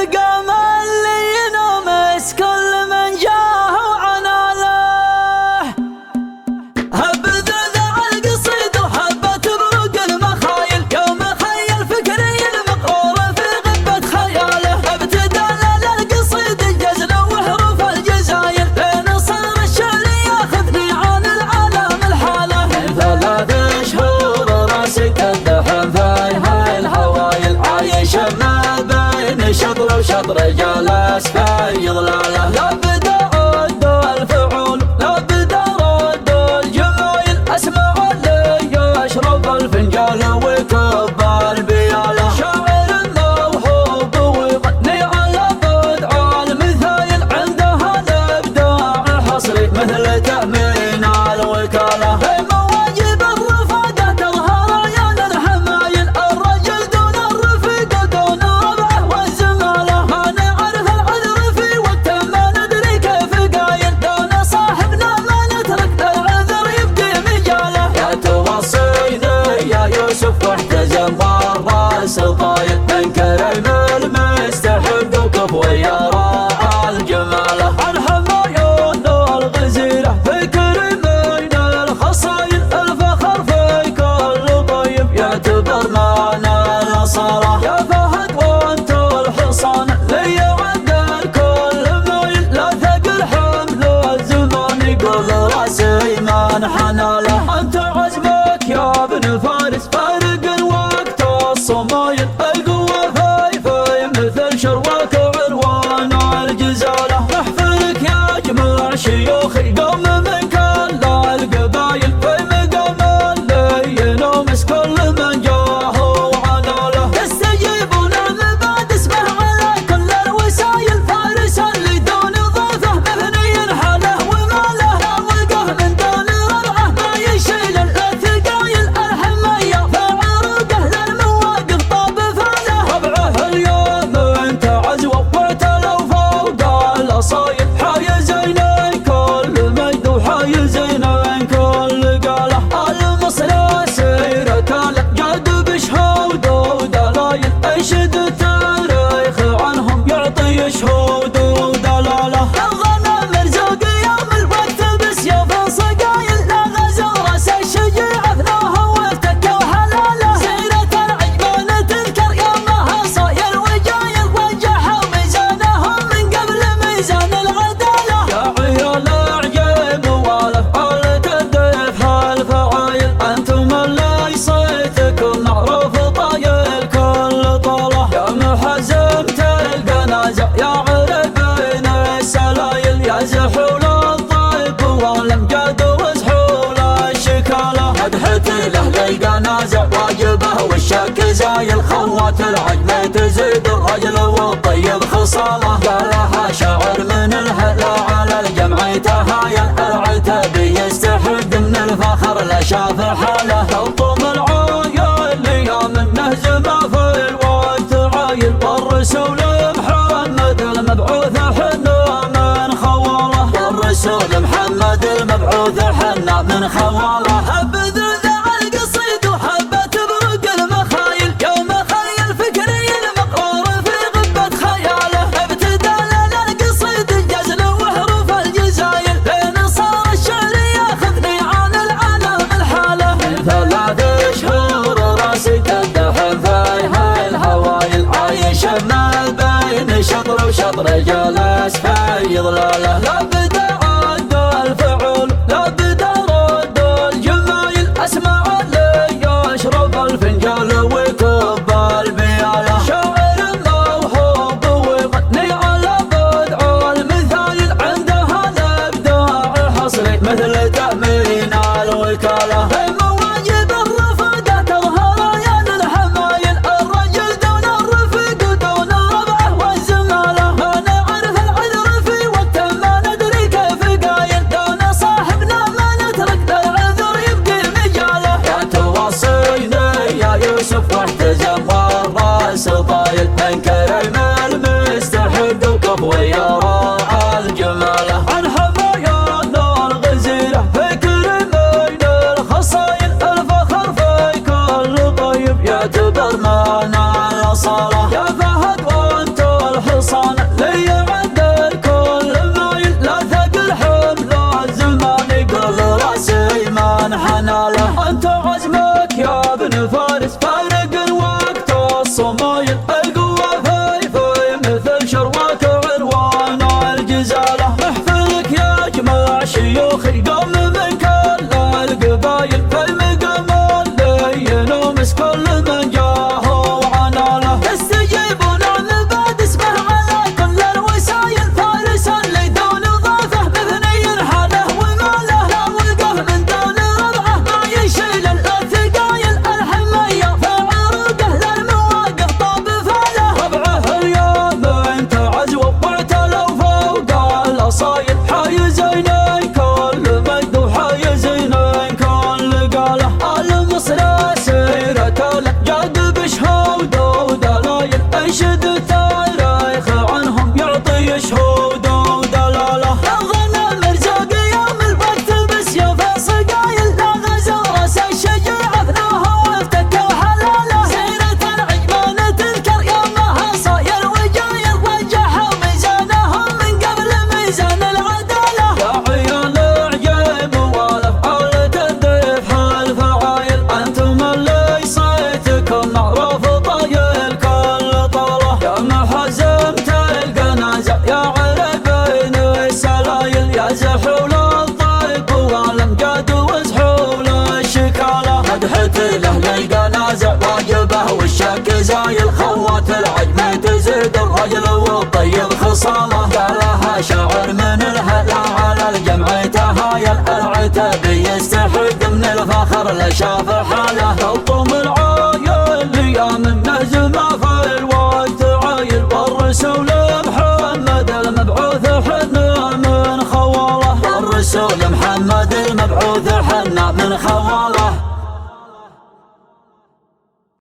قام اللي ينومس كل من جاه وعناله. هبذا ذا القصيد وحبت بروق المخايل يوم خيل فكري المقرور في غبة خياله. ابتدال القصيد الجزل وحروف الجزايل لين صار الشعر ياخذني عن العالم الحاله. 3 شهور راسي كالدحم في هاي الهوايل عايش ما بين شطر وشطر جالس في ظلاله. لا بدا رد الفعول لا بدا رد الجمايل اسمع اللي يشرب الفنجان ويكب البياله. شاعر موهوب ويغني على بدع المثايل عندها الابداع الحصري مثل تأمين الوكاله. مواجب الرفاقة تظهر عيان الحمايل الرجل دون الرفيق دون ربعه والزماله. ما نعرف العذر في وقت ما ندري كيف قايل دون صاحبنا ما نترك للعذر يبقي مجاله. يا توصيني يا يوسف واحتزم والراس الطايل من كريم المستحق وكفو يا راعى الجماله. الحمايل الغزيره في كريمين الخصايل الفخر في كل طيب يعتبر معنا الأصالة. يا فهد وانت الحصان لي عند الكل مايل لا ثقل حمل الزمان يقول راسي ما انحنى له. انت عزمك يا ابن فارس فارق الوقت الصمايل القوة في مثل شروك وعنوان الجزالة. نحفلك يا جماع شيوخي قوم من كل القبايل في مقام اللي ينومس كل من جاه وعناله. تستجيبون بعد اسمه على كل الوسايل فارس اللي دون ضيفه مبني حاله وماله. لا وقه من دون ربعه ما يشيل الثقايل الحمية فعروقه للمواقف طاب فاله. ربعه اليوم انت عزوه واعتلوا فوق الاصايل حايزين كل مجد وحايزين كل قاله. المصري سيرة الجد بشهود ودلايل انشد التاريخ عنهم يعطي شهود ودلاله. الغنم مرزوق يوم الوقت بسيوف صقايل لا غزو راس الشجاع افناها وافتك وحلاله. سيرة العجبان تذكر يومها صاير وجايل وجحوا ميزانهم من قبل ميزان العداله. يا عيال اعجب والافعال تدف هالفعايل انتم اللي صيتكم معروف طايل كل طاله. يا محزمة القنازع يا عربين السلايل يا زحول الضيب والامجاد وزحول الشكاله. مدحتي لاهل القنازع واجبه والشك زايل خوات العجمة تزيد الرجل والطيب خصاله. قالها شاعر من الهلا على الجمع تهايل العتبي يستحد من الفخر لا شاف حاله. الطوم العايل يا منه زما في الوقت عايل والرسول محمد المبعوث حنا من خواله. والرسول محمد المبعوث حنا من خواله. هبذ ذا القصيد وحبت بروق المخايل يوم خيل فكري المقرور في غبة خياله. ابتدال القصيد الجزل وحروف الجزايل لين صار الشعر ياخذني عن العالم الحاله. 3 شهور راسي كالدحم في هاي الهوايل عايش ما بين شطر وشطر جالس في ظلاله. لا بدا رد الفعول لا بدا رد الجمايل اسمع اللي يشرب الفنجان ويكب البياله. شاعر موهوب ويغني على بدع المثايل عندها الابداع الحصري مثل تأمين الوكاله. مواجب الرفاقة تظهر عيان الحمايل الرجل دون الرفيق دون ربعه والزماله. ما نعرف العذر في وقت ما ندري كيف قايل دون صاحب هايل خوات العجم تزيد الرجل والطيب خصاله. قالها شاعر من الهلا على الجمع تهايل العتاب يستحق من الفخر لشاف حاله. تلطم العايل يا من نهزمه في الوقت عايل والرسول محمد المبعوث حنا من خواله. والرسول محمد المبعوث حنا من خواله.